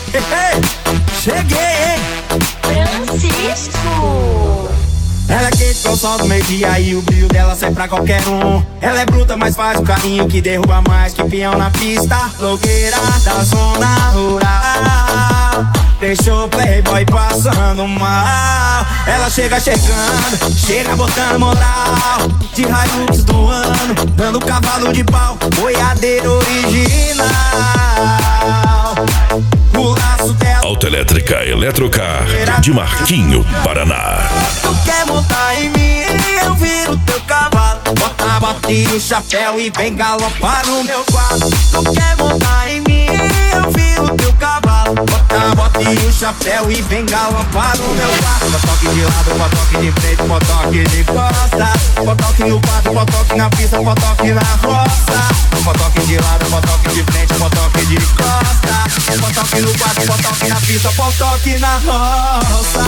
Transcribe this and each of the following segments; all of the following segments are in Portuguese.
Cheguei, hein? Francisco. Ela é quente com o sol do meio-dia e o brilho dela sai pra qualquer um. Ela é bruta, mas faz um carinho que derruba mais que peão na pista. Blogueira da zona rural, deixou o playboy passando mal. Ela chega chegando, chega botando moral. De Hilux do ano, dando cavalo de pau. Boiadeiro original. O laço dela, Autoelétrica Eletrocar de Marquinho, Paraná. tu quer montar em mim, eu viro teu cavalo. Bota a bota e o chapéu e vem galopar no meu quarto. Tu quer montar em mim, eu viro teu cavalo. Bota a bota e o chapéu e vem galopar no meu quarto. Potoque de lado, potoque de frente, potoque de costa. Potoque no quarto, potoque na pista, potoque na roça. Potoque de lado, potoque de frente, potoque de costa. Potoque no quarto, potoque na pista, potoque na roça.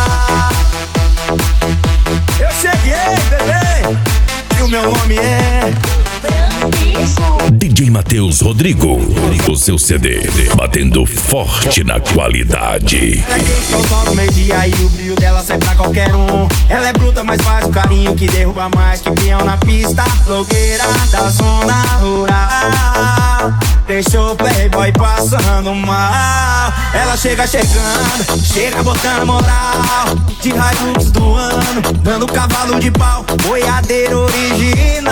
Eu cheguei, bebê, e o meu nome é Francisco. DJ Matheus Rodrigo, o seu CD batendo forte na qualidade. Ela é quente com o sol do meio-dia e o brilho dela sai pra qualquer um. Ela é bruta, mas faz um carinho que derruba mais que peão na pista. Blogueira da zona rural, deixou o playboy passando mal. Ela chega chegando, chega botando moral. De Hilux do ano, dando cavalo de pau. Boiadeiro original.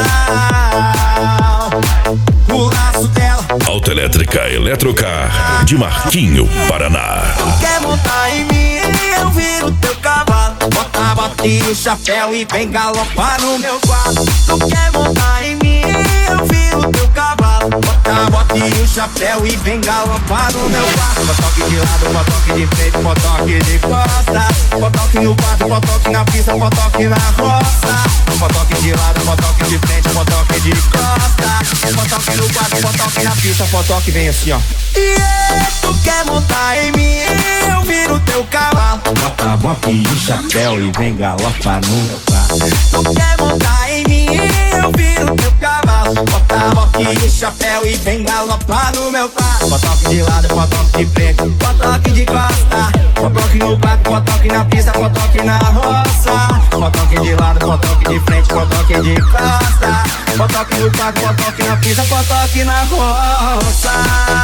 O laço dela, Autoelétrica Eletrocar de Marquinho, Paraná. quer montar em mim, eu viro teu cavalo. Bota a bota e o chapéu e vem galopar no meu quarto. Tu quer montar em mim, eu viro teu cavalo. Bota a bota e o chapéu e vem galopar no meu quarto. Potoque de lado, potoque de frente, potoque de costa. Potoque no quarto, potoque na pista, potoque na roça. Potoque de lado, potoque de frente, potoque de costa. Potoque no quarto, potoque na pista, potoque vem assim, ó. Tu quer montar em mim, eu viro teu cavalo. Bota a bota e o chapéu e vem galopar no meu quarto. Tu quer montar em mim, eu viro teu cavalo. Bota a bota e o chapéu e vem galopar no meu quarto. Potoque de lado, potoque de frente, potoque de costa. Potoque no quarto, potoque na pista, potoque na roça. Potoque de lado, potoque de frente, potoque de costa. Potoque no quarto, potoque na pista, potoque na roça.